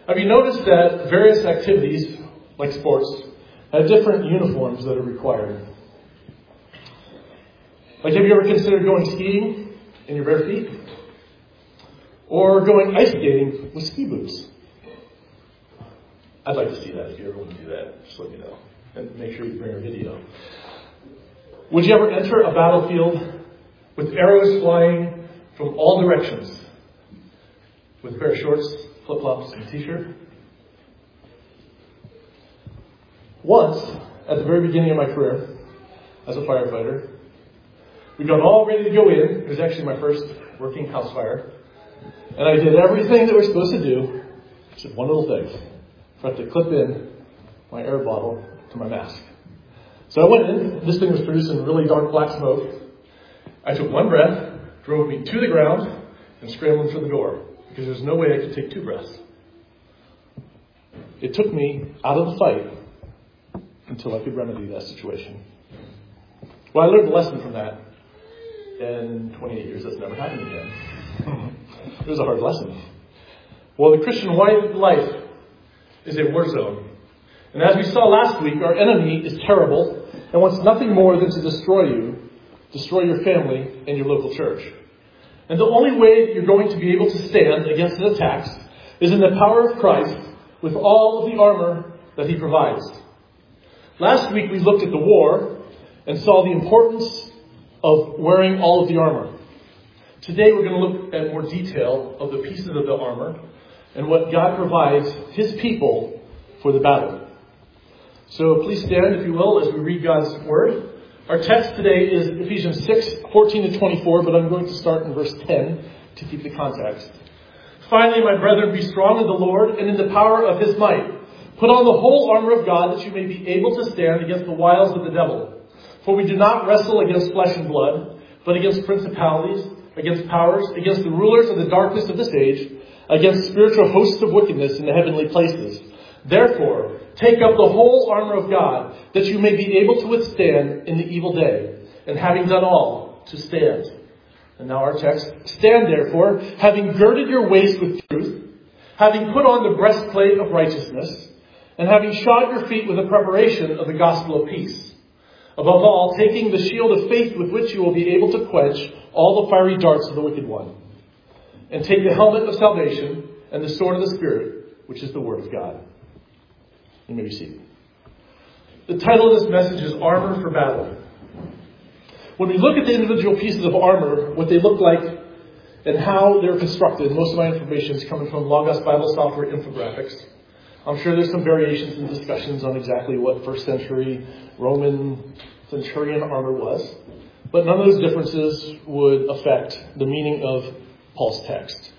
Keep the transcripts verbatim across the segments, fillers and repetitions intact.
Have you noticed that various activities, like sports, have different uniforms that are required? Like, have you ever considered going skiing in your bare feet? Or going ice skating with ski boots? I'd like to see that. If you ever want to do that, just let me know. And make sure you bring a video. Would you ever enter a battlefield with arrows flying from all directions? With a pair of shorts, flip-flops, and a t-shirt? Once, at the very beginning of my career as a firefighter, we got all ready to go in. It was actually my first working house fire. And I did everything that we're supposed to do, except one little thing. I had to clip in my air bottle to my mask. So I went in. This thing was producing really dark black smoke. I took one breath, drove me to the ground, and scrambled for the door, because there's no way I could take two breaths. It took me out of the fight until I could remedy that situation. Well, I learned a lesson from that. In twenty-eight years, that's never happened again. It was a hard lesson. Well, the Christian life is a war zone. And as we saw last week, our enemy is terrible and wants nothing more than to destroy you, destroy your family and your local church. And the only way that you're going to be able to stand against his attacks is in the power of Christ with all of the armor that he provides. Last week we looked at the war and saw the importance of wearing all of the armor. Today we're going to look at more detail of the pieces of the armor and what God provides his people for the battle. So please stand, if you will, as we read God's word. Our text today is Ephesians six, fourteen to twenty-four, but I'm going to start in verse ten to keep the context. Finally, my brethren, be strong in the Lord and in the power of his might. Put on the whole armor of God that you may be able to stand against the wiles of the devil. For we do not wrestle against flesh and blood, but against principalities, against powers, against the rulers of the darkness of this age, against spiritual hosts of wickedness in the heavenly places. Therefore, take up the whole armor of God, that you may be able to withstand in the evil day, and having done all, to stand. And now our text. Stand therefore, having girded your waist with truth, having put on the breastplate of righteousness, and having shod your feet with the preparation of the gospel of peace. Above all, taking the shield of faith with which you will be able to quench all the fiery darts of the wicked one. And take the helmet of salvation and the sword of the Spirit, which is the word of God. You may be seated. The title of this message is Armor for Battle. When we look at the individual pieces of armor, what they look like and how they're constructed, most of my information is coming from Logos Bible Software Infographics. I'm sure there's some variations and discussions on exactly what first century Roman centurion armor was. But none of those differences would affect the meaning of Paul's text.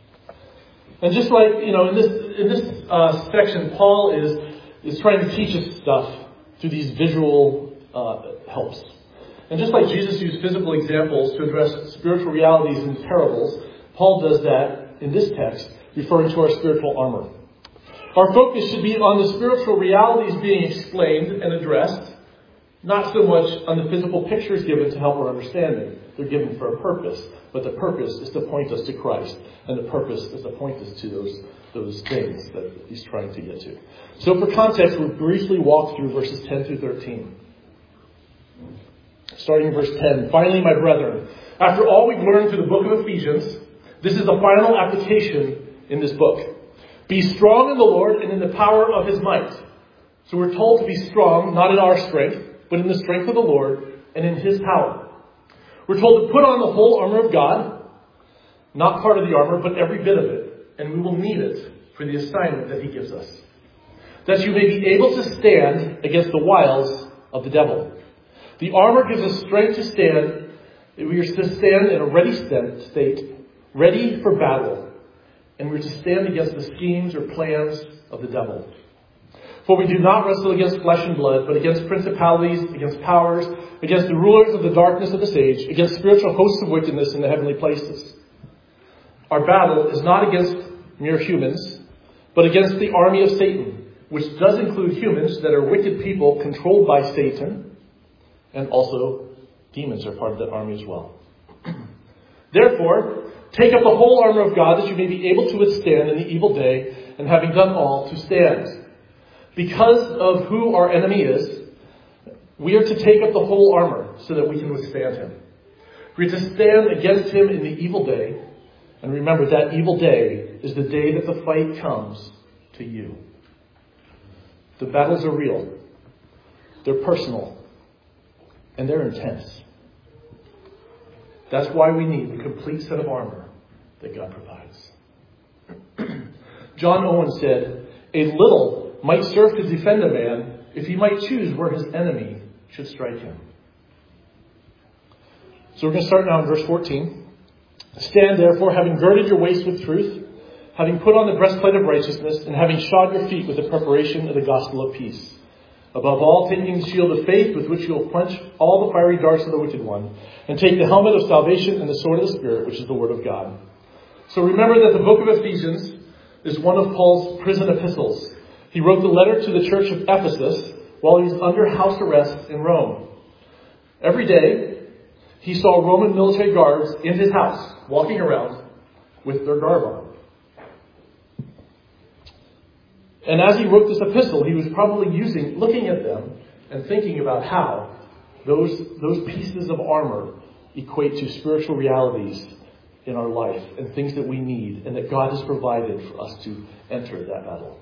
And just like, you know, in this in this uh, section, Paul is is trying to teach us stuff through these visual uh, helps. And just like Jesus used physical examples to address spiritual realities in parables, Paul does that in this text, referring to our spiritual armor. Our focus should be on the spiritual realities being explained and addressed, not so much on the physical pictures given to help our understanding. They're given for a purpose, but the purpose is to point us to Christ, and the purpose is to point us to those, those things that he's trying to get to. So for context, we'll briefly walk through verses ten through thirteen. Starting in verse ten. Finally, my brethren, after all we've learned through the book of Ephesians, this is the final application in this book. Be strong in the Lord and in the power of his might. So we're told to be strong, not in our strength, but in the strength of the Lord and in his power. We're told to put on the whole armor of God, not part of the armor, but every bit of it. And we will need it for the assignment that he gives us. That you may be able to stand against the wiles of the devil. The armor gives us strength to stand. We are to stand in a ready state, ready for battle. And we're to stand against the schemes or plans of the devil. For we do not wrestle against flesh and blood, but against principalities, against powers, against the rulers of the darkness of this age, against spiritual hosts of wickedness in the heavenly places. Our battle is not against mere humans, but against the army of Satan, which does include humans that are wicked people controlled by Satan, and also demons are part of that army as well. Therefore, take up the whole armor of God that you may be able to withstand in the evil day, and having done all, to stand. Because of who our enemy is, we are to take up the whole armor so that we can withstand him. We are to stand against him in the evil day. And remember, that evil day is the day that the fight comes to you. The battles are real. They're personal. And they're intense. That's why we need the complete set of armor that God provides. John Owen said, "A little might serve to defend a man if he might choose where his enemy should strike him." So we're going to start now in verse fourteen. "Stand therefore, having girded your waist with truth, having put on the breastplate of righteousness, and having shod your feet with the preparation of the gospel of peace. Above all, taking the shield of faith, with which you will quench all the fiery darts of the wicked one, and take the helmet of salvation and the sword of the Spirit, which is the word of God." So remember that the book of Ephesians is one of Paul's prison epistles. He wrote the letter to the church of Ephesus while he was under house arrest in Rome. Every day, he saw Roman military guards in his house, walking around with their garb on. And as he wrote this epistle, he was probably using, looking at them and thinking about how those, those pieces of armor equate to spiritual realities in our life and things that we need and that God has provided for us to enter that battle.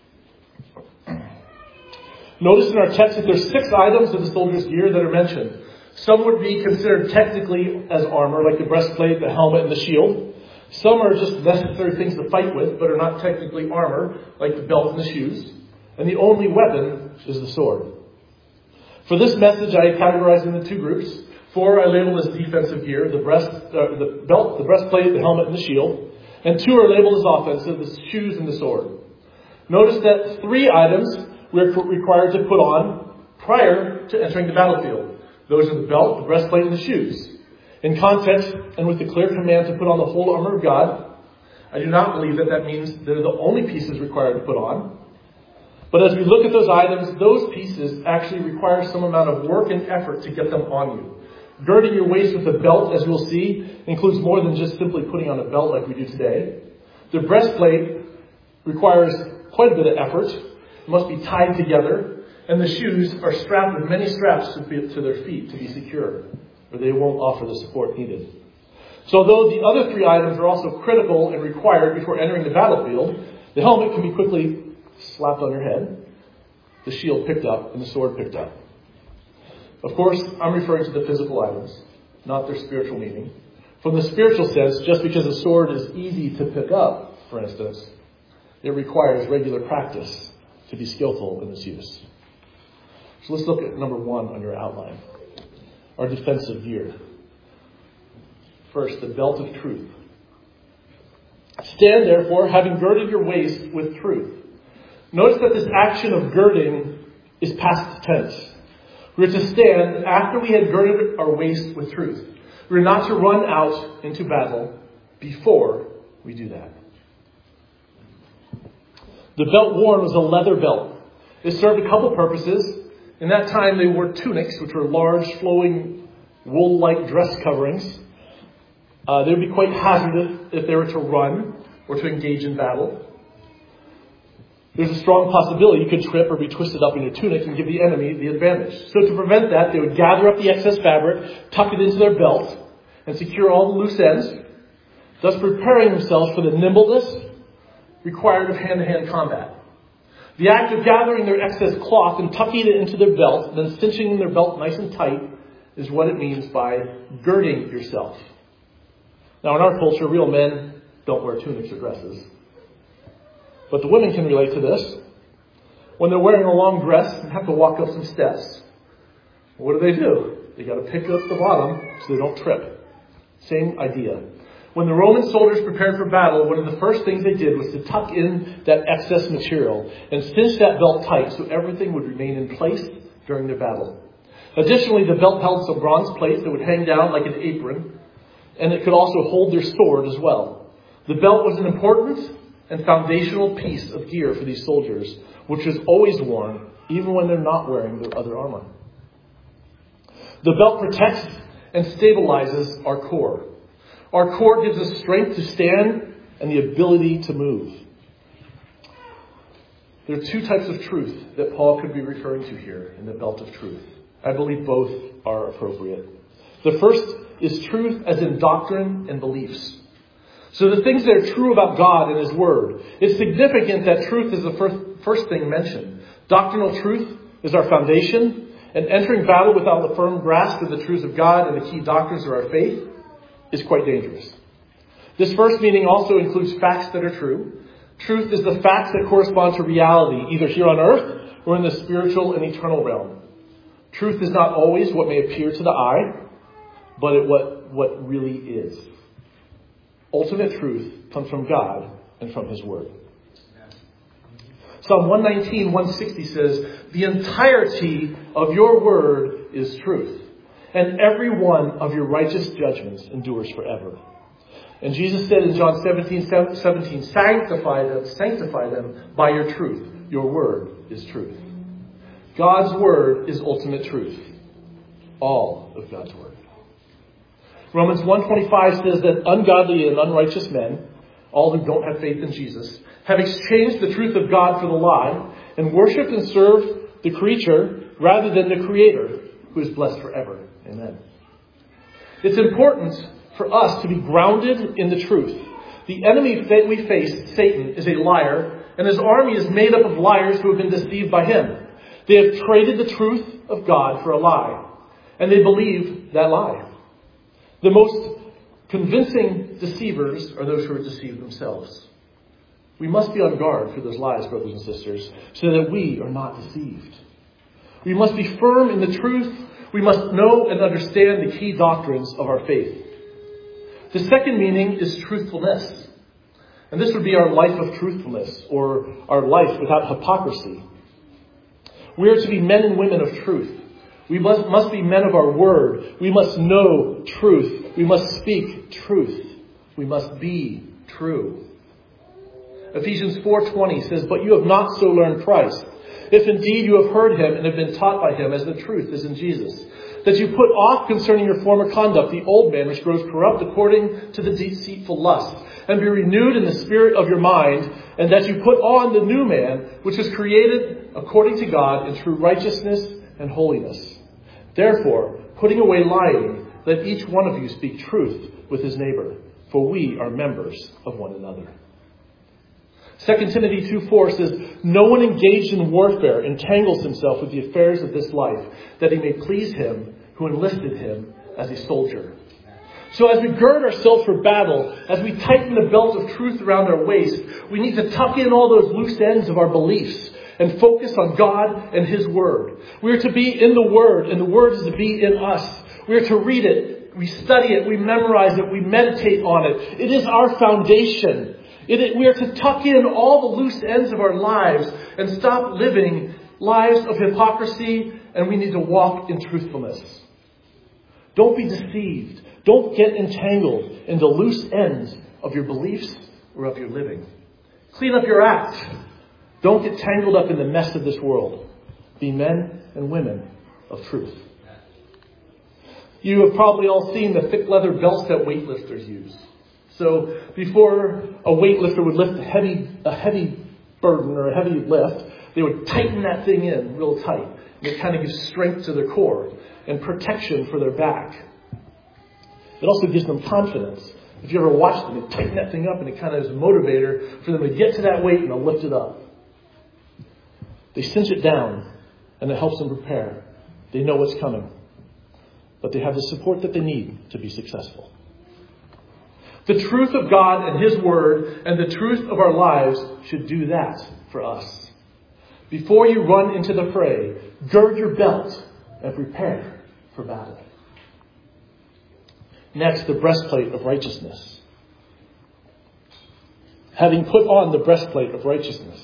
Notice in our text that there's six items of the soldier's gear that are mentioned. Some would be considered technically as armor, like the breastplate, the helmet, and the shield. Some are just necessary things to fight with, but are not technically armor, like the belt and the shoes. And the only weapon is the sword. For this message, I categorized into two groups. Four I labeled as defensive gear: the breast, uh, the belt, the breastplate, the helmet, and the shield. And two are labeled as offensive: the shoes and the sword. Notice that three items we're required to put on prior to entering the battlefield. Those are the belt, the breastplate, and the shoes. In context, and with the clear command to put on the whole armor of God, I do not believe that that means they're the only pieces required to put on. But as we look at those items, those pieces actually require some amount of work and effort to get them on you. Girding your waist with a belt, as we'll see, includes more than just simply putting on a belt like we do today. The breastplate requires quite a bit of effort. It must be tied together. And the shoes are strapped with many straps to, be, to their feet to be secure, or they won't offer the support needed. So though the other three items are also critical and required before entering the battlefield, the helmet can be quickly slapped on your head, the shield picked up, and the sword picked up. Of course, I'm referring to the physical items, not their spiritual meaning. From the spiritual sense, just because a sword is easy to pick up, for instance, it requires regular practice to be skillful in its use. So let's look at number one on your outline. Our defensive gear. First, the belt of truth. "Stand therefore, having girded your waist with truth." Notice that this action of girding is past tense. We are to stand after we had girded our waist with truth. We are not to run out into battle before we do that. The belt worn was a leather belt. It served a couple purposes. In that time, they wore tunics, which were large, flowing, wool-like dress coverings. Uh, they would be quite hazardous if they were to run or to engage in battle. There's a strong possibility you could trip or be twisted up in your tunic and give the enemy the advantage. So to prevent that, they would gather up the excess fabric, tuck it into their belt, and secure all the loose ends, thus preparing themselves for the nimbleness required of hand-to-hand combat. The act of gathering their excess cloth and tucking it into their belt, then cinching their belt nice and tight, is what it means by girding yourself. Now, in our culture, real men don't wear tunics or dresses. But the women can relate to this. When they're wearing a long dress and have to walk up some steps, what do they do? They got to pick up the bottom so they don't trip. Same idea. When the Roman soldiers prepared for battle, one of the first things they did was to tuck in that excess material and cinch that belt tight so everything would remain in place during their battle. Additionally, the belt held some bronze plates that would hang down like an apron, and it could also hold their sword as well. The belt was an important and foundational piece of gear for these soldiers, which was always worn even when they're not wearing their other armor. The belt protects and stabilizes our core. Our core gives us strength to stand and the ability to move. There are two types of truth that Paul could be referring to here in the belt of truth. I believe both are appropriate. The first is truth as in doctrine and beliefs. So the things that are true about God and His Word. It's significant that truth is the first, first thing mentioned. Doctrinal truth is our foundation, and entering battle without a firm grasp of the truths of God and the key doctrines of our faith is quite dangerous. This first meaning also includes facts that are true. Truth is the facts that correspond to reality, either here on earth or in the spiritual and eternal realm. Truth is not always what may appear to the eye, but it what, what really is. Ultimate truth comes from God and from His Word. Psalm one nineteen, one sixty says, "The entirety of your word is truth, and every one of your righteous judgments endures forever." And Jesus said in John seventeen, seventeen, "Sanctify them, sanctify them by your truth. Your word is truth." God's word is ultimate truth. All of God's word. Romans one twenty-five says that ungodly and unrighteous men, all who don't have faith in Jesus, have exchanged the truth of God for the lie and worshipped and served the creature rather than the Creator, who is blessed forever. Amen. It's important for us to be grounded in the truth. The enemy that we face, Satan, is a liar, and his army is made up of liars who have been deceived by him. They have traded the truth of God for a lie, and they believe that lie. The most convincing deceivers are those who are deceived themselves. We must be on guard for those lies, brothers and sisters, so that we are not deceived. We must be firm in the truth. We must know and understand the key doctrines of our faith. The second meaning is truthfulness. And this would be our life of truthfulness, or our life without hypocrisy. We are to be men and women of truth. We must, must be men of our word. We must know truth. We must speak truth. We must be true. Ephesians four twenty says, "But you have not so learned Christ, if indeed you have heard Him and have been taught by Him, as the truth is in Jesus, that you put off concerning your former conduct the old man which grows corrupt according to the deceitful lust, and be renewed in the spirit of your mind, and that you put on the new man, which is created according to God in true righteousness and holiness. Therefore, putting away lying, let each one of you speak truth with his neighbor, for we are members of one another." Second Timothy two four says, "No one engaged in warfare entangles himself with the affairs of this life, that he may please him who enlisted him as a soldier." So as we gird ourselves for battle, as we tighten the belt of truth around our waist, we need to tuck in all those loose ends of our beliefs and focus on God and His Word. We are to be in the Word, and the Word is to be in us. We are to read it, we study it, we memorize it, we meditate on it. It is our foundation. It, we are to tuck in all the loose ends of our lives and stop living lives of hypocrisy, and we need to walk in truthfulness. Don't be deceived. Don't get entangled in the loose ends of your beliefs or of your living. Clean up your act. Don't get tangled up in the mess of this world. Be men and women of truth. You have probably all seen the thick leather belts that weightlifters use. So before a weightlifter would lift a heavy, a heavy burden or a heavy lift, they would tighten that thing in real tight. And it kind of gives strength to their core and protection for their back. It also gives them confidence. If you ever watch them, they tighten that thing up, and it kind of is a motivator for them to get to that weight and they'll lift it up. They cinch it down, and it helps them prepare. They know what's coming. But they have the support that they need to be successful. The truth of God and His Word and the truth of our lives should do that for us. Before you run into the fray, gird your belt and prepare for battle. Next, the breastplate of righteousness. Having put on the breastplate of righteousness.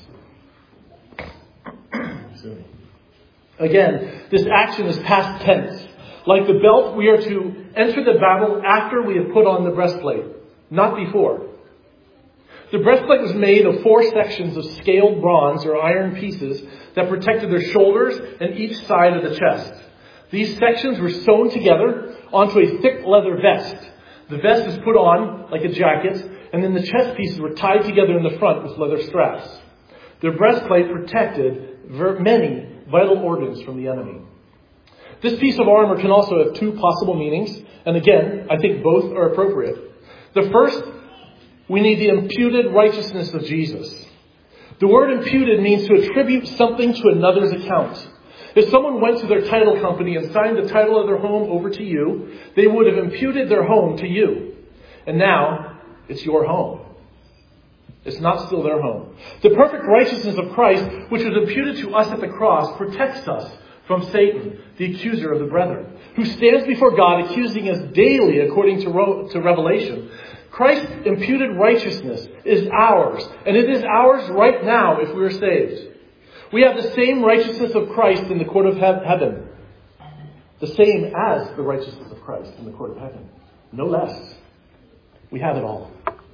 Again, this action is past tense. Like the belt, we are to enter the battle after we have put on the breastplate, not before. The breastplate was made of four sections of scaled bronze or iron pieces that protected their shoulders and each side of the chest. These sections were sewn together onto a thick leather vest. The vest is put on like a jacket, and then the chest pieces were tied together in the front with leather straps. Their breastplate protected many vital organs from the enemy. This piece of armor can also have two possible meanings. And again, I think both are appropriate. The first, we need the imputed righteousness of Jesus. The word imputed means to attribute something to another's account. If someone went to their title company and signed the title of their home over to you, they would have imputed their home to you. And now, it's your home. It's not still their home. The perfect righteousness of Christ, which was imputed to us at the cross, protects us from Satan, the accuser of the brethren, who stands before God accusing us daily according to, Ro- to Revelation. Christ's imputed righteousness is ours, and it is ours right now if we are saved. We have the same righteousness of Christ in the court of he- heaven. The same as the righteousness of Christ in the court of heaven. No less. We have it all.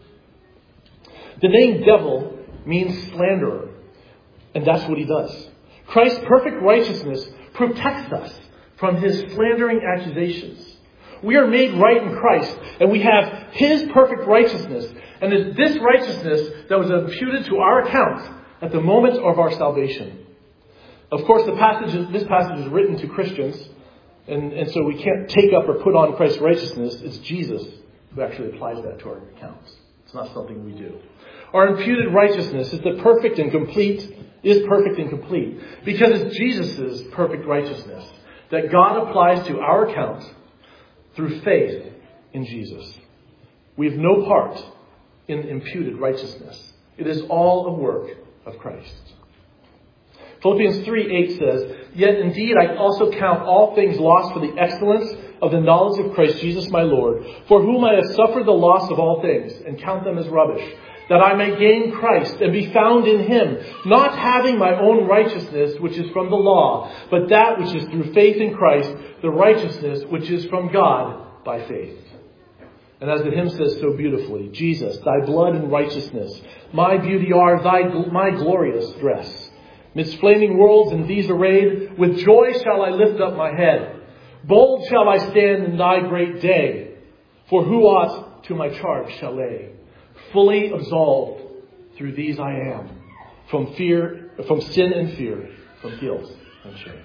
The name devil means slanderer, and that's what he does. Christ's perfect righteousness protects us from his slandering accusations. We are made right in Christ, and we have his perfect righteousness. And it's this righteousness that was imputed to our account at the moment of our salvation. Of course, the passage, this passage is written to Christians, and, and so we can't take up or put on Christ's righteousness. It's Jesus who actually applies that to our accounts. It's not something we do. Our imputed righteousness is the perfect and complete, is perfect and complete, because it's Jesus' perfect righteousness that God applies to our account through faith in Jesus. We have no part in imputed righteousness. It is all a work of Christ. Philippians three eight says, "Yet indeed I also count all things lost for the excellence of the knowledge of Christ Jesus my Lord, for whom I have suffered the loss of all things, and count them as rubbish, that I may gain Christ and be found in him, not having my own righteousness, which is from the law, but that which is through faith in Christ, the righteousness which is from God by faith." And as the hymn says so beautifully, "Jesus, thy blood and righteousness, my beauty are thy my glorious dress. Midst flaming worlds in these arrayed, with joy shall I lift up my head. Bold shall I stand in thy great day, for who aught to my charge shall lay? Fully absolved through these I am, from fear, from sin and fear, from guilt and shame."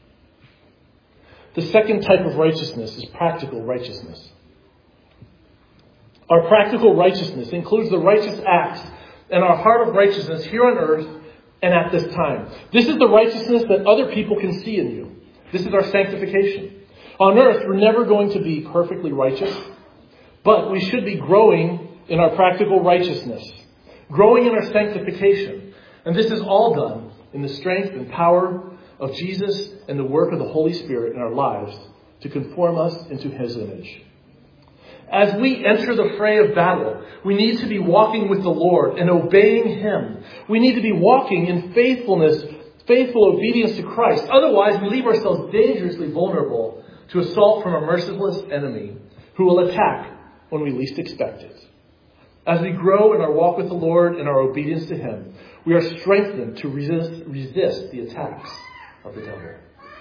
The second type of righteousness is practical righteousness. Our practical righteousness includes the righteous acts and our heart of righteousness here on earth and at this time. This is the righteousness that other people can see in you. This is our sanctification. On earth, we're never going to be perfectly righteous, but we should be growing in our practical righteousness, growing in our sanctification. And this is all done in the strength and power of Jesus and the work of the Holy Spirit in our lives to conform us into his image. As we enter the fray of battle, we need to be walking with the Lord and obeying him. We need to be walking in faithfulness, faithful obedience to Christ. Otherwise, we leave ourselves dangerously vulnerable to assault from a merciless enemy who will attack when we least expect it. As we grow in our walk with the Lord and our obedience to him, we are strengthened to resist, resist the attacks of the devil.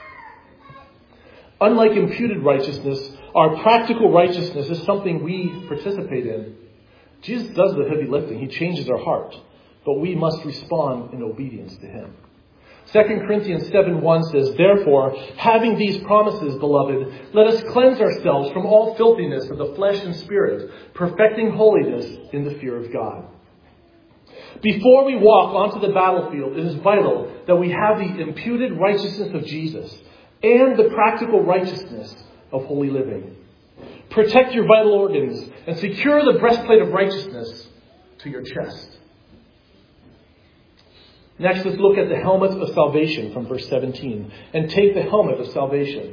Unlike imputed righteousness, our practical righteousness is something we participate in. Jesus does the heavy lifting. He changes our heart. But we must respond in obedience to him. Second Corinthians seven one says, "Therefore, having these promises, beloved, let us cleanse ourselves from all filthiness of the flesh and spirit, perfecting holiness in the fear of God." Before we walk onto the battlefield, it is vital that we have the imputed righteousness of Jesus and the practical righteousness of holy living. Protect your vital organs and secure the breastplate of righteousness to your chest. Next, let's look at the helmet of salvation from verse seventeen. "And take the helmet of salvation."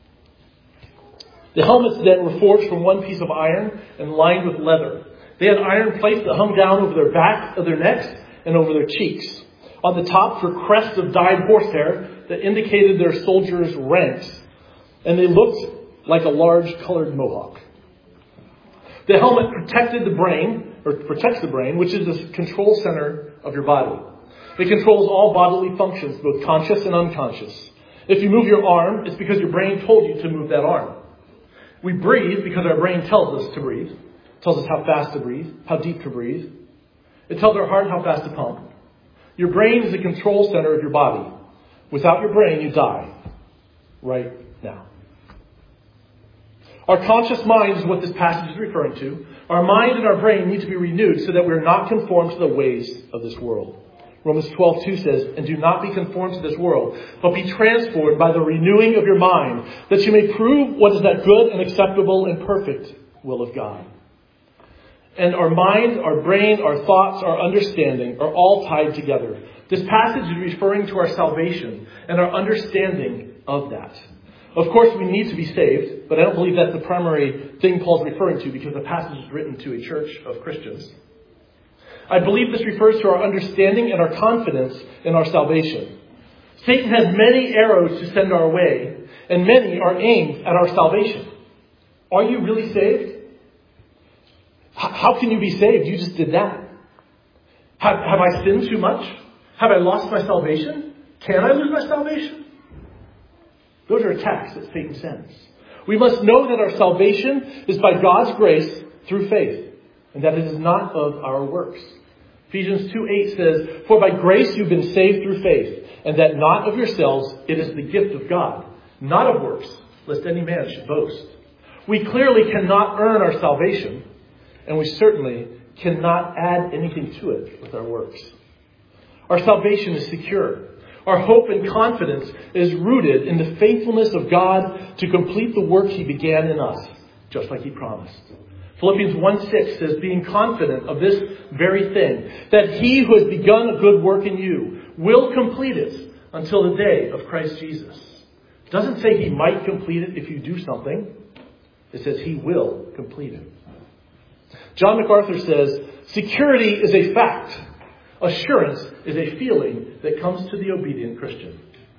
The helmets then were forged from one piece of iron and lined with leather. They had iron plates that hung down over their backs of their necks and over their cheeks. On the top were crests of dyed horsehair that indicated their soldiers' ranks, and they looked like a large colored mohawk. The helmet protected the brain, or protects the brain, which is the control center of your body. It controls all bodily functions, both conscious and unconscious. If you move your arm, it's because your brain told you to move that arm. We breathe because our brain tells us to breathe. It tells us how fast to breathe, how deep to breathe. It tells our heart how fast to pump. Your brain is the control center of your body. Without your brain, you die. Right now. Our conscious mind is what this passage is referring to. Our mind and our brain need to be renewed so that we are not conformed to the ways of this world. Romans twelve two says, and do not be conformed to this world, but be transformed by the renewing of your mind, that you may prove what is that good and acceptable and perfect will of God. And our mind, our brain, our thoughts, our understanding are all tied together. This passage is referring to our salvation and our understanding of that. Of course, we need to be saved, but I don't believe that's the primary thing Paul's referring to because the passage is written to a church of Christians. I believe this refers to our understanding and our confidence in our salvation. Satan has many arrows to send our way, and many are aimed at our salvation. Are you really saved? How can you be saved? You just did that. Have, have I sinned too much? Have I lost my salvation? Can I lose my salvation? Those are attacks that Satan sends. We must know that our salvation is by God's grace through faith, and that it is not of our works. Ephesians two eight says, for by grace you've been saved through faith, and that not of yourselves, it is the gift of God, not of works, lest any man should boast. We clearly cannot earn our salvation, and we certainly cannot add anything to it with our works. Our salvation is secure. Our hope and confidence is rooted in the faithfulness of God to complete the work He began in us, just like He promised. Philippians one six says, being confident of this very thing, that He who has begun a good work in you will complete it until the day of Christ Jesus. It doesn't say He might complete it if you do something. It says He will complete it. John MacArthur says, security is a fact. Assurance is a feeling that comes to the obedient Christian.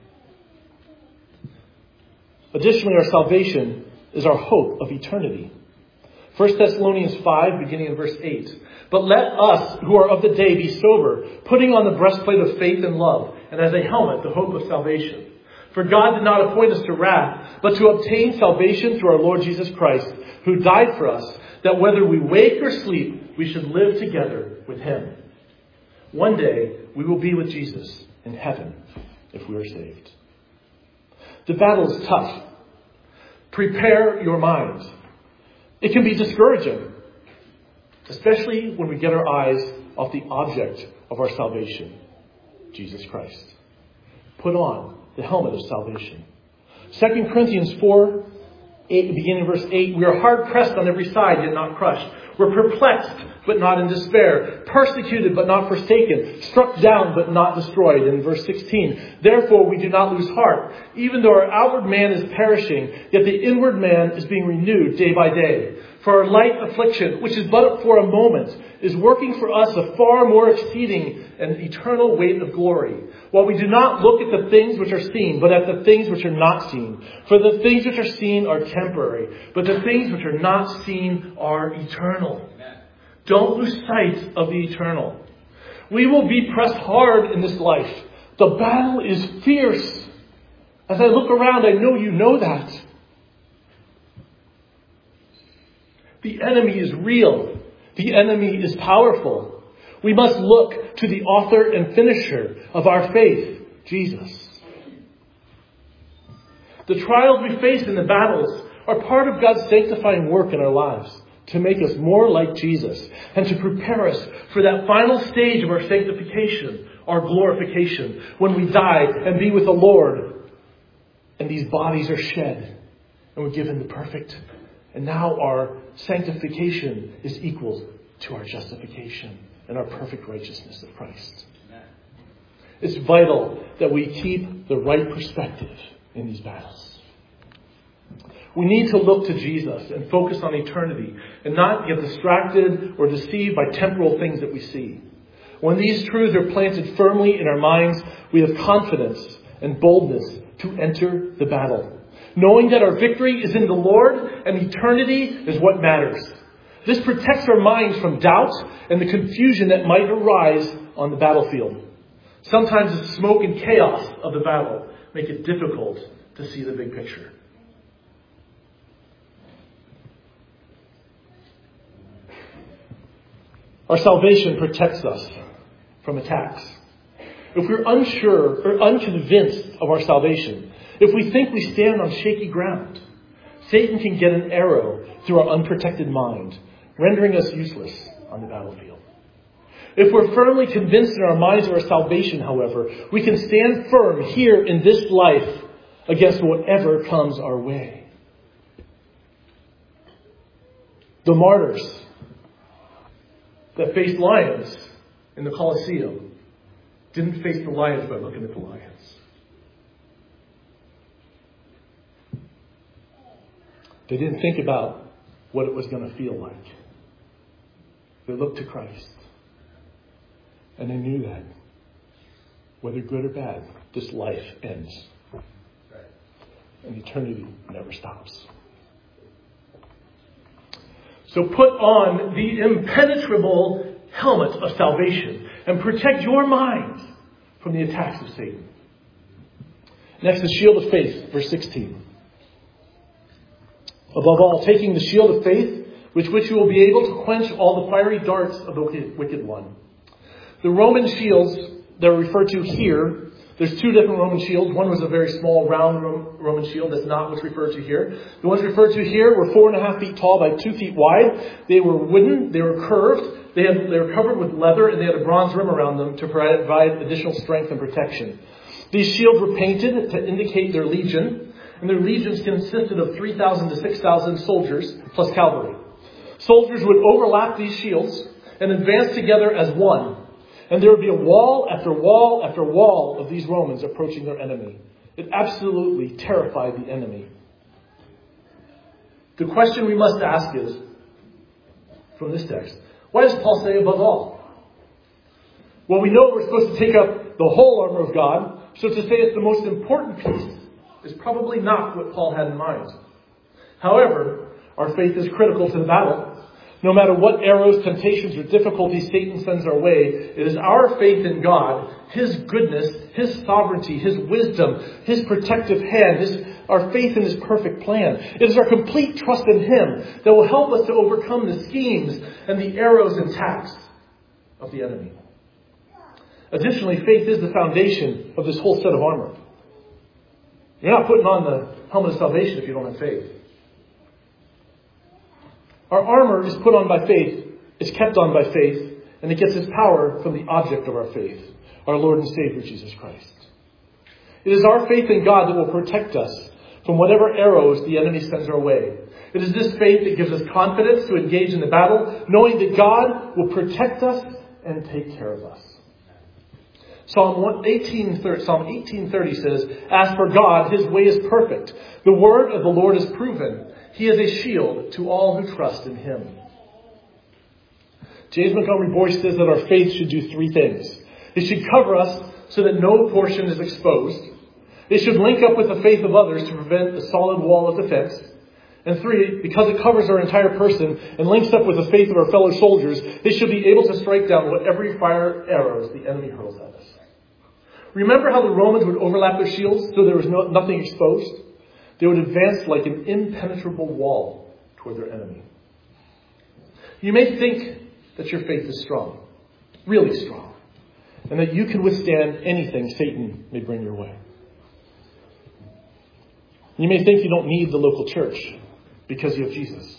Additionally, our salvation is our hope of eternity. First Thessalonians five, beginning in verse eight. But let us, who are of the day, be sober, putting on the breastplate of faith and love, and as a helmet, the hope of salvation. For God did not appoint us to wrath, but to obtain salvation through our Lord Jesus Christ, who died for us, that whether we wake or sleep, we should live together with Him. One day, we will be with Jesus in heaven if we are saved. The battle is tough. Prepare your mind. It can be discouraging, especially when we get our eyes off the object of our salvation, Jesus Christ. Put on the helmet of salvation. Second Corinthians four, eight, beginning in verse eight, we are hard pressed on every side, yet not crushed. We're perplexed, but not in despair. Persecuted, but not forsaken. Struck down, but not destroyed. In verse sixteen, therefore we do not lose heart. Even though our outward man is perishing, yet the inward man is being renewed day by day. For our light affliction, which is but for a moment, is working for us a far more exceeding and eternal weight of glory. While we do not look at the things which are seen, but at the things which are not seen. For the things which are seen are temporary, but the things which are not seen are eternal. Don't lose sight of the eternal. We will be pressed hard in this life. The battle is fierce. As I look around, I know you know that. The enemy is real. The enemy is powerful. We must look to the author and finisher of our faith, Jesus. The trials we face in the battles are part of God's sanctifying work in our lives to make us more like Jesus and to prepare us for that final stage of our sanctification, our glorification, when we die and be with the Lord and these bodies are shed and we're given the perfect. And now our sanctification is equal to our justification and our perfect righteousness of Christ. It's vital that we keep the right perspective in these battles. We need to look to Jesus and focus on eternity and not get distracted or deceived by temporal things that we see. When these truths are planted firmly in our minds, we have confidence and boldness to enter the battle, knowing that our victory is in the Lord and eternity is what matters. This protects our minds from doubt and the confusion that might arise on the battlefield. Sometimes the smoke and chaos of the battle make it difficult to see the big picture. Our salvation protects us from attacks. if we're unsure or unconvinced of our salvation, if we think we stand on shaky ground, Satan can get an arrow through our unprotected mind, rendering us useless on the battlefield. If we're firmly convinced in our minds of our salvation, however, we can stand firm here in this life against whatever comes our way. The martyrs that faced lions in the Colosseum didn't face the lions by looking at the lions. They didn't think about what it was going to feel like. They looked to Christ. And they knew that, whether good or bad, this life ends. And eternity never stops. So put on the impenetrable helmet of salvation and protect your mind from the attacks of Satan. Next, the shield of faith, verse sixteen. Above all, taking the shield of faith, with which you will be able to quench all the fiery darts of the wicked one. The Roman shields that are referred to here, there's two different Roman shields. One was a very small, round Roman shield. That's not what's referred to here. The ones referred to here were four and a half feet tall by two feet wide. They were wooden. They were curved. They, had, they were covered with leather, and they had a bronze rim around them to provide additional strength and protection. These shields were painted to indicate their legion, and their legions consisted of three thousand to six thousand soldiers plus cavalry. Soldiers would overlap these shields and advance together as one. And there would be a wall after wall after wall of these Romans approaching their enemy. It absolutely terrified the enemy. The question we must ask is, from this text, why does Paul say above all? Well, we know we're supposed to take up the whole armor of God, so to say it's the most important piece is probably not what Paul had in mind. However, our faith is critical to the battle. No matter what arrows, temptations, or difficulties Satan sends our way, it is our faith in God, His goodness, His sovereignty, His wisdom, His protective hand, His, our faith in His perfect plan. It is our complete trust in Him that will help us to overcome the schemes and the arrows and attacks of the enemy. Additionally, faith is the foundation of this whole set of armor. You're not putting on the helmet of salvation if you don't have faith. Our armor is put on by faith, is kept on by faith, and it gets its power from the object of our faith, our Lord and Savior, Jesus Christ. It is our faith in God that will protect us from whatever arrows the enemy sends our way. It is this faith that gives us confidence to engage in the battle, knowing that God will protect us and take care of us. Psalm eighteen thirty says, "As for God, His way is perfect. The word of the Lord is proven. He is a shield to all who trust in Him." James Montgomery Boyce says that our faith should do three things. It should cover us so that no portion is exposed. It should link up with the faith of others to prevent a solid wall of defense. And three, because it covers our entire person and links up with the faith of our fellow soldiers, it should be able to strike down whatever fire arrows the enemy hurls at us. Remember how the Romans would overlap their shields so there was no, nothing exposed? They would advance like an impenetrable wall toward their enemy. You may think that your faith is strong, really strong, and that you can withstand anything Satan may bring your way. You may think you don't need the local church because you have Jesus.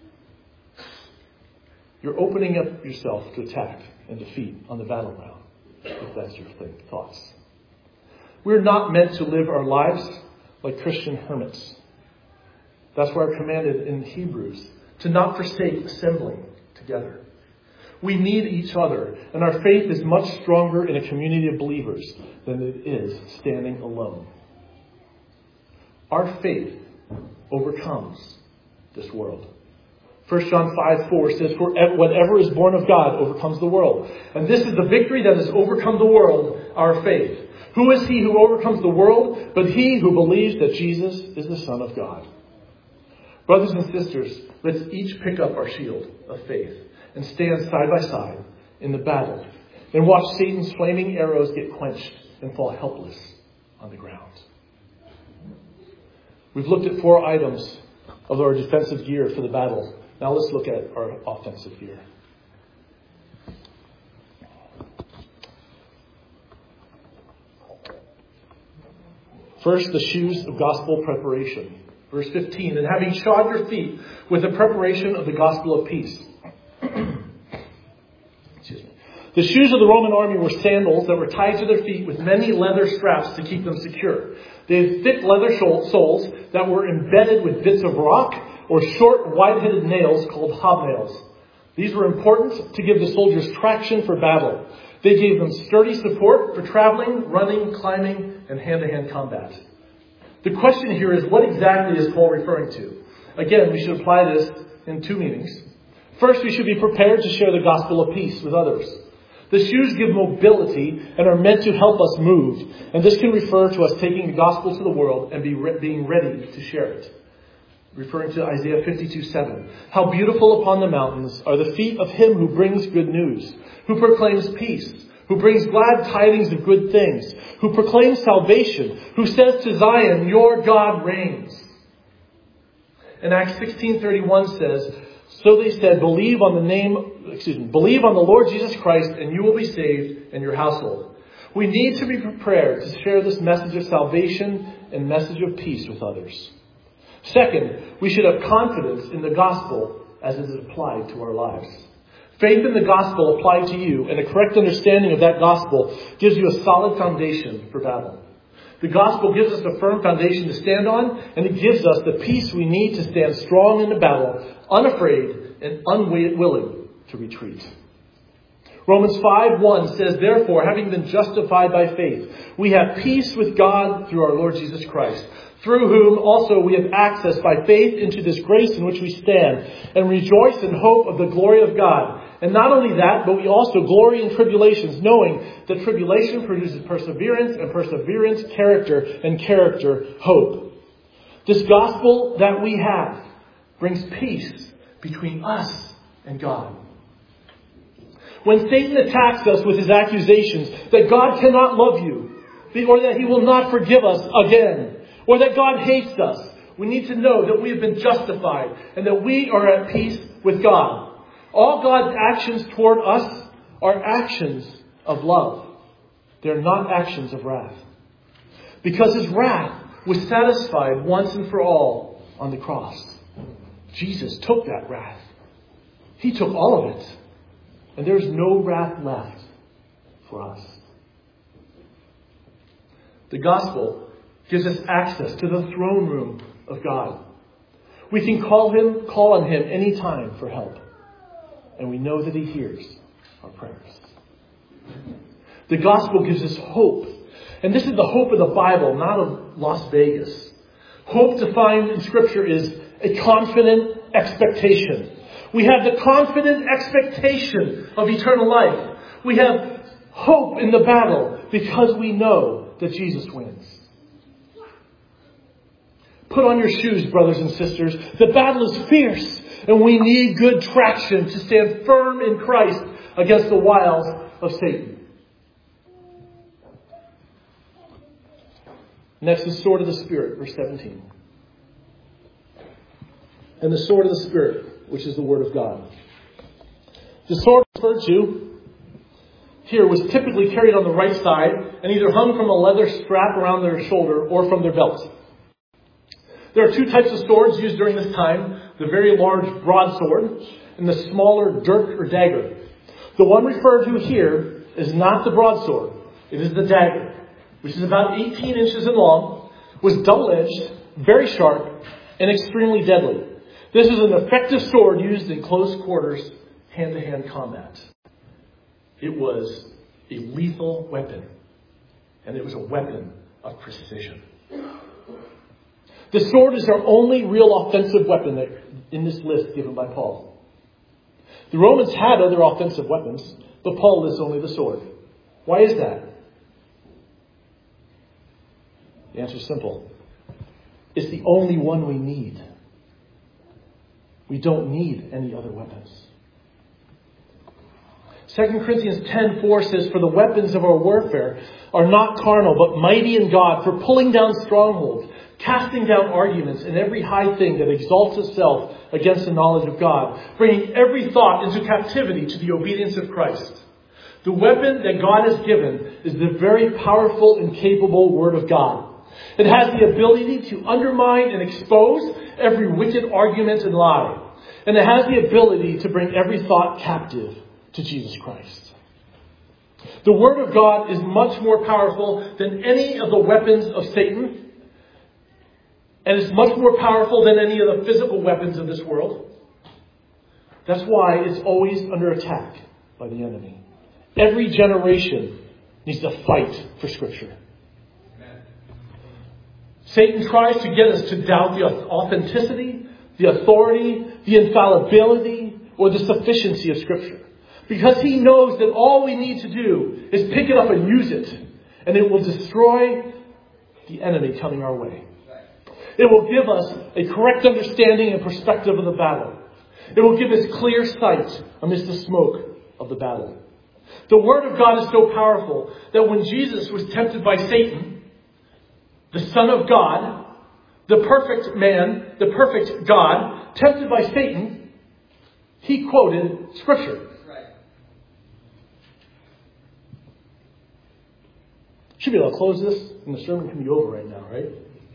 You're opening up yourself to attack and defeat on the battleground, if that's your thoughts. We're not meant to live our lives like Christian hermits. That's why we're commanded in Hebrews to not forsake assembling together. We need each other, and our faith is much stronger in a community of believers than it is standing alone. Our faith overcomes this world. First John five four says, "For whatever is born of God overcomes the world. And this is the victory that has overcome the world, our faith. Who is he who overcomes the world but he who believes that Jesus is the Son of God?" Brothers and sisters, let's each pick up our shield of faith and stand side by side in the battle and watch Satan's flaming arrows get quenched and fall helpless on the ground. We've looked at four items of our defensive gear for the battle. Now let's look at our offensive gear. First, the shoes of gospel preparation. Verse fifteen, and having shod your feet with the preparation of the gospel of peace. Excuse me. The shoes of the Roman army were sandals that were tied to their feet with many leather straps to keep them secure. They had thick leather soles that were embedded with bits of rock or short, wide-headed nails called hobnails. These were important to give the soldiers traction for battle. They gave them sturdy support for traveling, running, climbing, and hand-to-hand combat. The question here is, what exactly is Paul referring to? Again, we should apply this in two meanings. First, we should be prepared to share the gospel of peace with others. The shoes give mobility and are meant to help us move. And this can refer to us taking the gospel to the world and be re- being ready to share it. Referring to Isaiah fifty-two seven. How beautiful upon the mountains are the feet of him who brings good news, who proclaims peace, who brings glad tidings of good things, who proclaims salvation, who says to Zion, your God reigns. And Acts sixteen thirty-one says, so they said, believe on the name, excuse me, believe on the Lord Jesus Christ and you will be saved and your household. We need to be prepared to share this message of salvation and message of peace with others. Second, we should have confidence in the gospel as it is applied to our lives. Faith in the gospel applied to you and a correct understanding of that gospel gives you a solid foundation for battle. The gospel gives us a firm foundation to stand on, and it gives us the peace we need to stand strong in the battle, unafraid and unwilling to retreat. Romans five one says, therefore, having been justified by faith, we have peace with God through our Lord Jesus Christ, through whom also we have access by faith into this grace in which we stand, and rejoice in hope of the glory of God. And not only that, but we also glory in tribulations, knowing that tribulation produces perseverance, and perseverance, character, and character, hope. This gospel that we have brings peace between us and God. When Satan attacks us with his accusations that God cannot love you, or that he will not forgive us again, or that God hates us, we need to know that we have been justified and that we are at peace with God. All God's actions toward us are actions of love. They're not actions of wrath. Because his wrath was satisfied once and for all on the cross. Jesus took that wrath. He took all of it. And there's no wrath left for us. The gospel gives us access to the throne room of God. We can call him, call on him anytime for help. And we know that he hears our prayers. The gospel gives us hope. And this is the hope of the Bible, not of Las Vegas. Hope defined in Scripture is a confident expectation. We have the confident expectation of eternal life. We have hope in the battle because we know that Jesus wins. Put on your shoes, brothers and sisters. The battle is fierce, and we need good traction to stand firm in Christ against the wiles of Satan. Next, the sword of the Spirit, verse seventeen. And the sword of the Spirit, which is the Word of God. The sword referred to here was typically carried on the right side and either hung from a leather strap around their shoulder or from their belt. There are two types of swords used during this time. The very large broadsword and the smaller dirk or dagger. The one referred to here is not the broadsword. It is the dagger, which is about eighteen inches in long, was double-edged, very sharp, and extremely deadly. This is an effective sword used in close quarters, hand-to-hand combat. It was a lethal weapon, and it was a weapon of precision. The sword is our only real offensive weapon that, in this list given by Paul. The Romans had other offensive weapons, but Paul lists only the sword. Why is that? The answer is simple. It's the only one we need. We don't need any other weapons. Second Corinthians ten four says, for the weapons of our warfare are not carnal, but mighty in God for pulling down strongholds, casting down arguments and every high thing that exalts itself against the knowledge of God, bringing every thought into captivity to the obedience of Christ. The weapon that God has given is the very powerful and capable Word of God. It has the ability to undermine and expose every wicked argument and lie. And it has the ability to bring every thought captive to Jesus Christ. The Word of God is much more powerful than any of the weapons of Satan. And it's much more powerful than any of the physical weapons of this world. That's why it's always under attack by the enemy. Every generation needs to fight for Scripture. Amen. Satan tries to get us to doubt the authenticity, the authority, the infallibility, or the sufficiency of Scripture. Because he knows that all we need to do is pick it up and use it. And it will destroy the enemy coming our way. It will give us a correct understanding and perspective of the battle. It will give us clear sight amidst the smoke of the battle. The Word of God is so powerful that when Jesus was tempted by Satan, the Son of God, the perfect man, the perfect God, tempted by Satan, he quoted Scripture. Should be able to close this and the sermon can be over right now, right?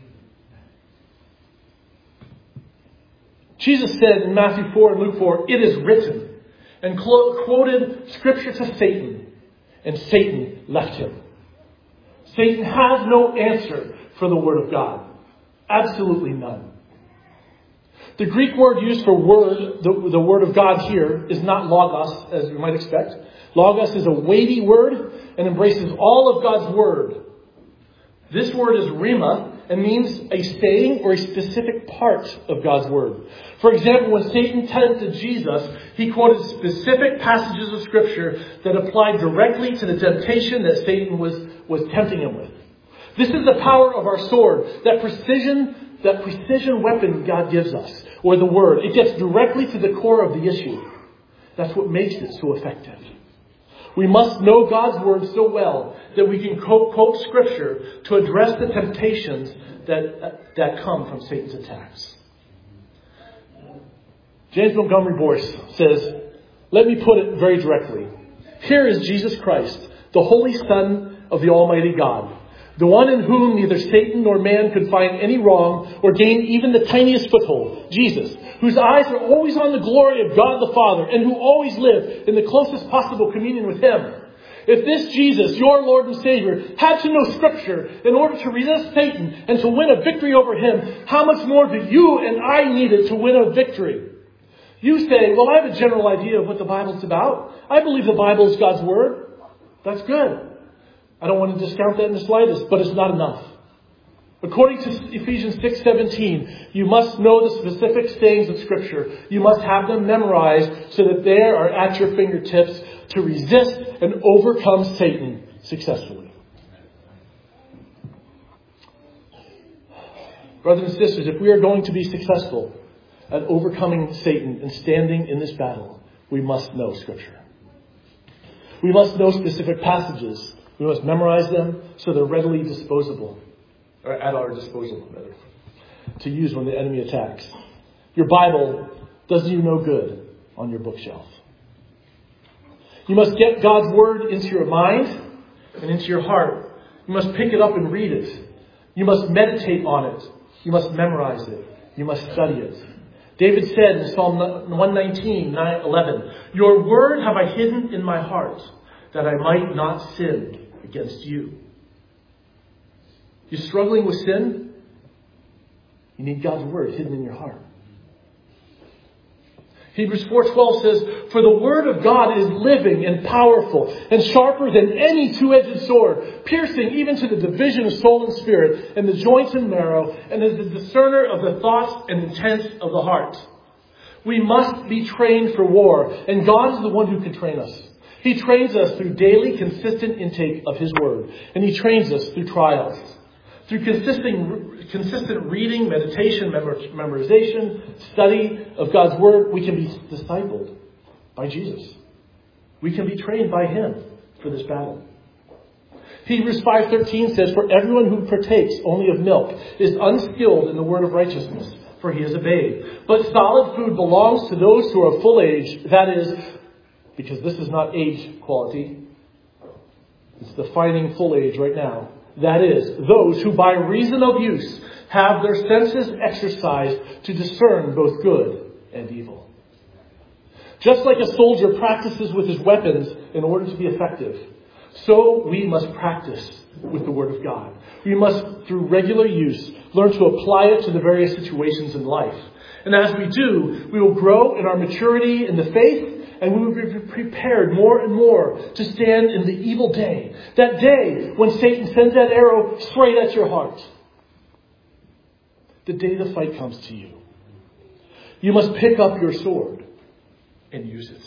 Jesus said in Matthew four and Luke four, "It is written," and quoted Scripture to Satan, and Satan left him. Satan has no answer for the Word of God. Absolutely none. The Greek word used for word, the, the Word of God here, is not logos, as we might expect. Logos is a weighty word and embraces all of God's Word. This word is rhema and means a saying or a specific part of God's Word. For example, when Satan tempted Jesus, he quoted specific passages of Scripture that applied directly to the temptation that Satan was, was tempting him with. This is the power of our sword, that precision, that precision weapon God gives us, or the Word. It gets directly to the core of the issue. That's what makes it so effective. We must know God's Word so well that we can quote, quote Scripture to address the temptations that, uh, that come from Satan's attacks. James Montgomery Boyce says, "Let me put it very directly. Here is Jesus Christ, the Holy Son of the Almighty God, the one in whom neither Satan nor man could find any wrong or gain even the tiniest foothold. Jesus, whose eyes are always on the glory of God the Father and who always live in the closest possible communion with Him. If this Jesus, your Lord and Savior, had to know Scripture in order to resist Satan and to win a victory over him, how much more do you and I need it to win a victory? You say, well, I have a general idea of what the Bible's about. I believe the Bible is God's Word. That's good. I don't want to discount that in the slightest, but it's not enough. According to Ephesians six seventeen, you must know the specific sayings of Scripture. You must have them memorized so that they are at your fingertips to resist and overcome Satan successfully. Brothers and sisters, if we are going to be successful at overcoming Satan and standing in this battle, we must know Scripture. We must know specific passages. We must memorize them so they're readily disposable, or at our disposal, rather, to use when the enemy attacks. Your Bible does you no good on your bookshelf. You must get God's Word into your mind and into your heart. You must pick it up and read it. You must meditate on it. You must memorize it. You must study it. David said in Psalm one nineteen, nine, eleven, "Your word have I hidden in my heart, that I might not sin against you." You're struggling with sin? You need God's Word hidden in your heart. Hebrews four twelve says, "For the Word of God is living and powerful and sharper than any two-edged sword, piercing even to the division of soul and spirit and the joints and marrow, and is the discerner of the thoughts and intents of the heart." We must be trained for war, and God is the one who can train us. He trains us through daily, consistent intake of His Word, and He trains us through trials. Through consistent, consistent reading, meditation, memorization, study of God's Word, we can be discipled by Jesus. We can be trained by Him for this battle. Hebrews five thirteen says, "For everyone who partakes only of milk is unskilled in the word of righteousness, for he is a babe. But solid food belongs to those who are full age, that is," because this is not age quality, it's defining full age right now, That is, those who by reason of use have their senses exercised to discern both good and evil. Just like a soldier practices with his weapons in order to be effective, so we must practice with the Word of God. We must, through regular use, learn to apply it to the various situations in life. And as we do, we will grow in our maturity in the faith, and we will be prepared more and more to stand in the evil day. That day when Satan sends that arrow straight at your heart. The day the fight comes to you. You must pick up your sword and use it.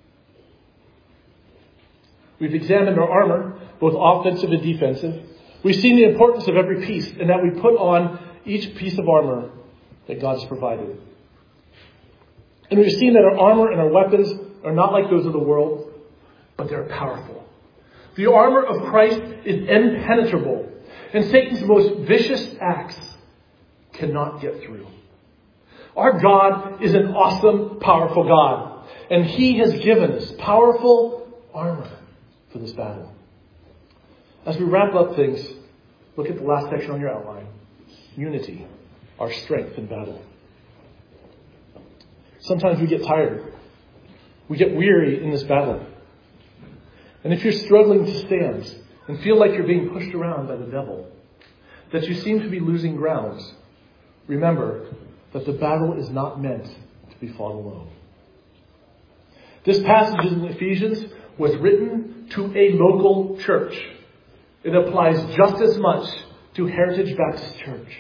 We've examined our armor, both offensive and defensive. We've seen the importance of every piece and that we put on each piece of armor that God has provided. And we've seen that our armor and our weapons are not like those of the world, but they're powerful. The armor of Christ is impenetrable, and Satan's most vicious acts cannot get through. Our God is an awesome, powerful God, and He has given us powerful armor for this battle. As we wrap up things, look at the last section on your outline. Unity, our strength in battle. Sometimes we get tired. We get weary in this battle. And if you're struggling to stand and feel like you're being pushed around by the devil, that you seem to be losing ground, remember that the battle is not meant to be fought alone. This passage in Ephesians was written to a local church. It applies just as much to Heritage Baptist Church.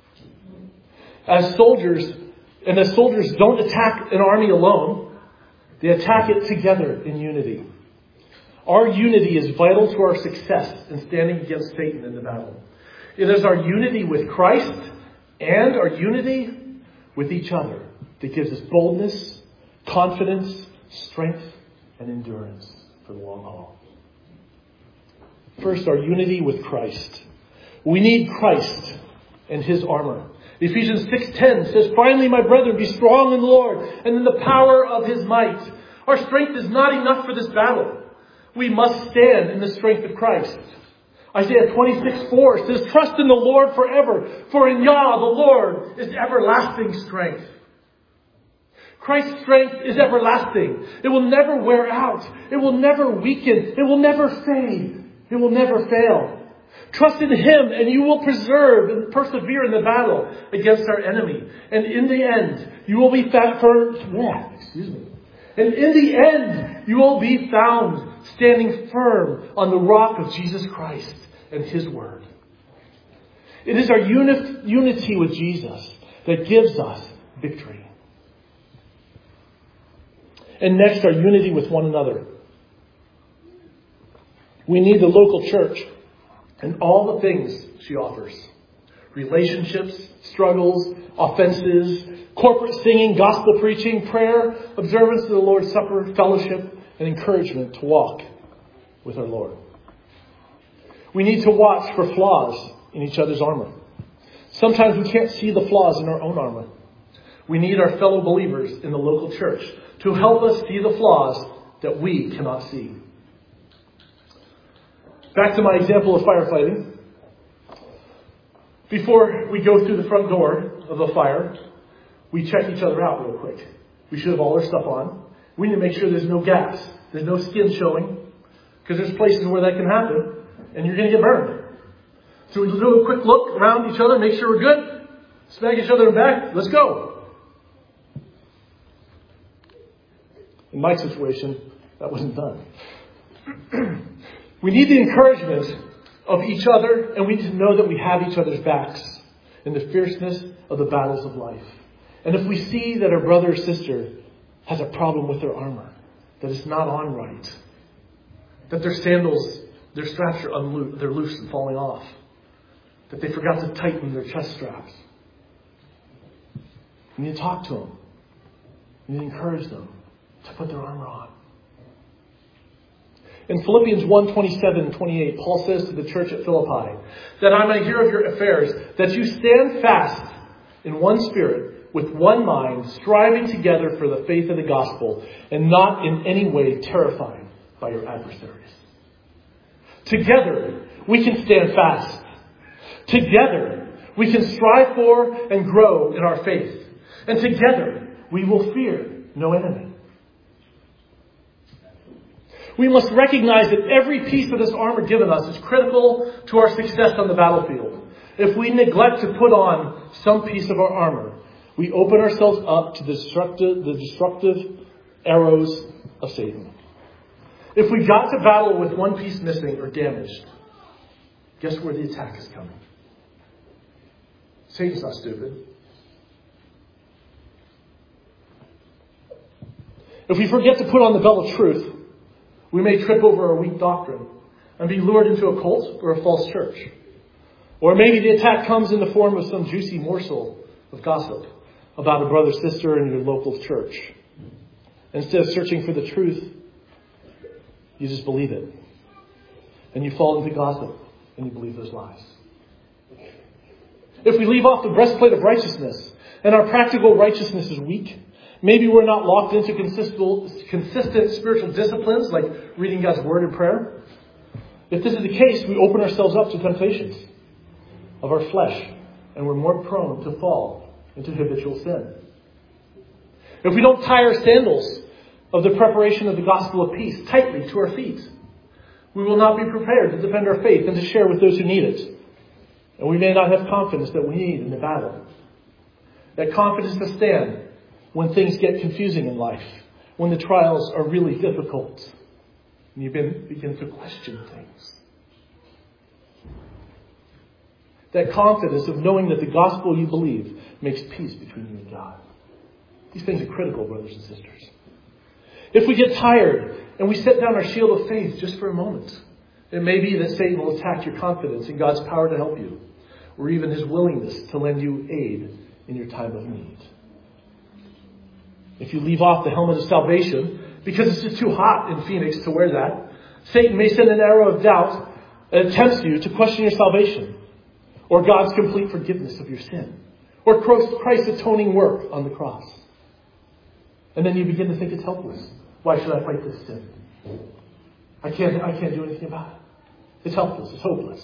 As soldiers, and as soldiers don't attack an army alone, they attack it together in unity. Our unity is vital to our success in standing against Satan in the battle. It is our unity with Christ and our unity with each other that gives us boldness, confidence, strength, and endurance for the long haul. First, our unity with Christ. We need Christ and His armor. Ephesians six ten says, "Finally, my brethren, be strong in the Lord and in the power of His might." Our strength is not enough for this battle. We must stand in the strength of Christ. Isaiah twenty-six four says, "Trust in the Lord forever, for in Yah, the Lord, is everlasting strength." Christ's strength is everlasting. It will never wear out. It will never weaken. It will never fade. It will never fail. Trust in Him and you will preserve and persevere in the battle against our enemy. And in the end, you will be found firm. Yeah, excuse me. And in the end, you will be found standing firm on the rock of Jesus Christ and His Word. It is our uni- unity with Jesus that gives us victory. And next, our unity with one another. We need the local church and all the things she offers. Relationships, struggles, offenses, corporate singing, gospel preaching, prayer, observance of the Lord's Supper, fellowship, and encouragement to walk with our Lord. We need to watch for flaws in each other's armor. Sometimes we can't see the flaws in our own armor. We need our fellow believers in the local church to help us see the flaws that we cannot see. Back to my example of firefighting. Before we go through the front door of the fire, we check each other out real quick. We should have all our stuff on. We need to make sure there's no gaps. There's no skin showing. Because there's places where that can happen. And you're going to get burned. So we do a quick look around each other, make sure we're good. Smack each other in the back. Let's go. In my situation, that wasn't done. We need the encouragement of each other, and we need to know that we have each other's backs in the fierceness of the battles of life. And if we see that our brother or sister has a problem with their armor, that it's not on right, that their sandals, their straps are unloosed, they're loose and falling off, that they forgot to tighten their chest straps, we need to talk to them. We need to encourage them to put their armor on. In Philippians one twenty-seven and twenty-eight, Paul says to the church at Philippi, "That I may hear of your affairs, that you stand fast in one spirit, with one mind, striving together for the faith of the gospel, and not in any way terrified by your adversaries." Together, we can stand fast. Together, we can strive for and grow in our faith. And together, we will fear no enemy. We must recognize that every piece of this armor given us is critical to our success on the battlefield. If we neglect to put on some piece of our armor, we open ourselves up to the destructive, the destructive arrows of Satan. If we got to battle with one piece missing or damaged, guess where the attack is coming? Satan's not stupid. If we forget to put on the belt of truth, we may trip over a weak doctrine and be lured into a cult or a false church. Or maybe the attack comes in the form of some juicy morsel of gossip about a brother or sister in your local church. Instead of searching for the truth, you just believe it. And you fall into gossip and you believe those lies. If we leave off the breastplate of righteousness and our practical righteousness is weak, maybe we're not locked into consistent, consistent spiritual disciplines like reading God's Word and prayer. If this is the case, we open ourselves up to temptations of our flesh, and we're more prone to fall into habitual sin. If we don't tie our sandals of the preparation of the gospel of peace tightly to our feet, we will not be prepared to defend our faith and to share with those who need it. And we may not have confidence that we need in the battle. That confidence to stand when things get confusing in life, when the trials are really difficult, and you begin to question things. That confidence of knowing that the gospel you believe makes peace between you and God. These things are critical, brothers and sisters. If we get tired and we set down our shield of faith just for a moment, it may be that Satan will attack your confidence in God's power to help you, or even his willingness to lend you aid in your time of need. If you leave off the helmet of salvation because it's just too hot in Phoenix to wear that, Satan may send an arrow of doubt that attempts you to question your salvation, or God's complete forgiveness of your sin, or Christ's atoning work on the cross. And then you begin to think it's helpless. Why should I fight this sin? I can't, I can't do anything about it. It's helpless. It's hopeless.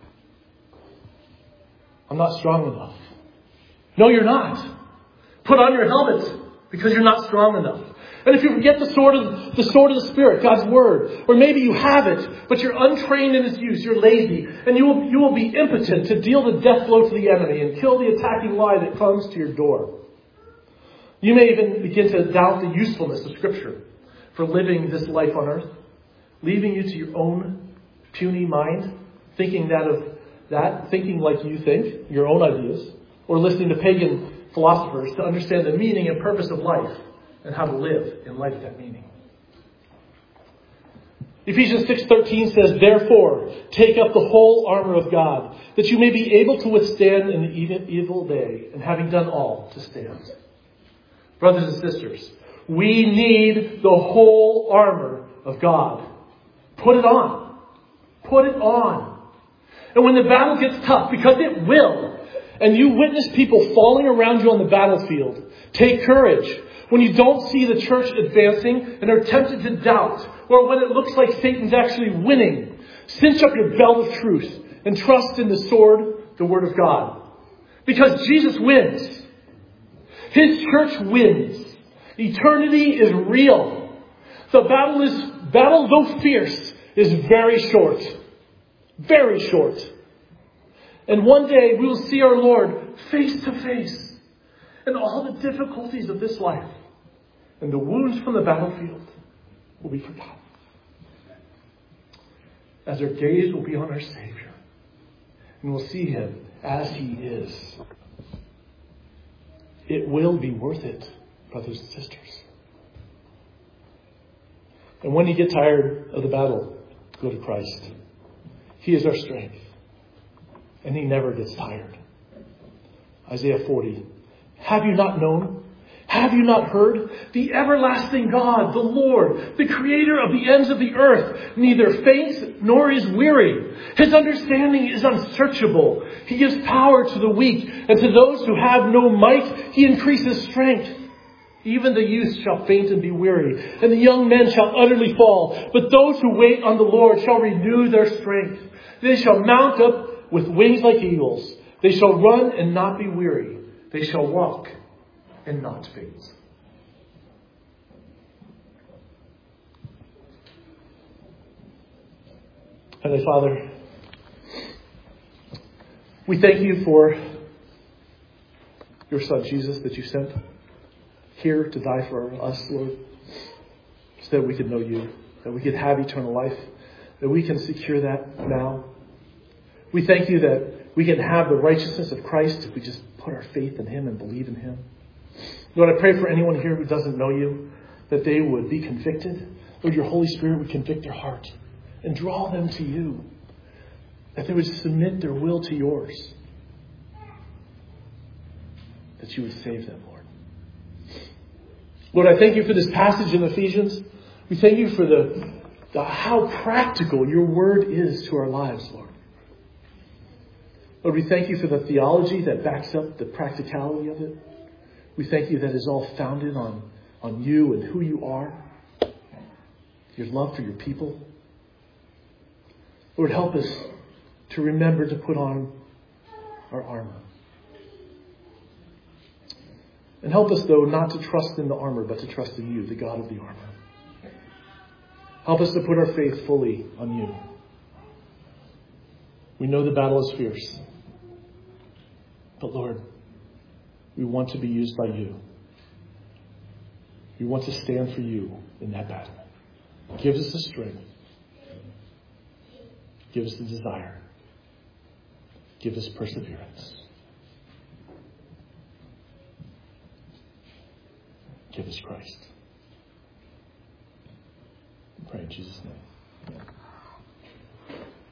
I'm not strong enough. No, you're not. Put on your helmet because you're not strong enough. And if you forget the sword of the sword of the Spirit, God's Word, or maybe you have it, but you're untrained in its use, you're lazy, and you will, you will be impotent to deal the death blow to the enemy and kill the attacking lie that comes to your door. You may even begin to doubt the usefulness of Scripture for living this life on earth, leaving you to your own puny mind, thinking that of that, thinking like you think, your own ideas, or listening to pagan philosophers to understand the meaning and purpose of life and how to live in light of that meaning. Ephesians six thirteen says, "Therefore, take up the whole armor of God, that you may be able to withstand in the evil day, and having done all, to stand." Brothers and sisters, we need the whole armor of God. Put it on. Put it on. And when the battle gets tough, because it will, and you witness people falling around you on the battlefield, take courage. When you don't see the church advancing and are tempted to doubt, or when it looks like Satan's actually winning, cinch up your belt of truth and trust in the sword, the Word of God. Because Jesus wins. His church wins. Eternity is real. The battle is, battle though fierce, is very short. Very short. And one day we will see our Lord face to face. And all the difficulties of this life and the wounds from the battlefield will be forgotten. As our gaze will be on our Savior. And we'll see Him as He is. It will be worth it, brothers and sisters. And when you get tired of the battle, go to Christ. He is our strength. And He never gets tired. Isaiah forty. Have you not known? Have you not heard? The everlasting God, the Lord, the creator of the ends of the earth, neither faints nor is weary. His understanding is unsearchable. He gives power to the weak, and to those who have no might, He increases strength. Even the youth shall faint and be weary, and the young men shall utterly fall. But those who wait on the Lord shall renew their strength. They shall mount up with wings like eagles. They shall run and not be weary. They shall walk and not faint. Heavenly Father, we thank you for your Son Jesus that you sent here to die for us, Lord, so that we could know you, that we could have eternal life, that we can secure that now. We thank you that we can have the righteousness of Christ if we just put our faith in him and believe in him. Lord, I pray for anyone here who doesn't know you, that they would be convicted. Lord, your Holy Spirit would convict their heart and draw them to you, that they would submit their will to yours, that you would save them, Lord. Lord, I thank you for this passage in Ephesians. We thank you for the, the how practical your word is to our lives, Lord. Lord, we thank you for the theology that backs up the practicality of it. We thank you that is all founded on, on you and who you are, your love for your people. Lord, help us to remember to put on our armor. And help us, though, not to trust in the armor, but to trust in you, the God of the armor. Help us to put our faith fully on you. We know the battle is fierce. But Lord, we want to be used by you. We want to stand for you in that battle. Give us the strength. Give us the desire. Give us perseverance. Give us Christ. I pray in Jesus' name.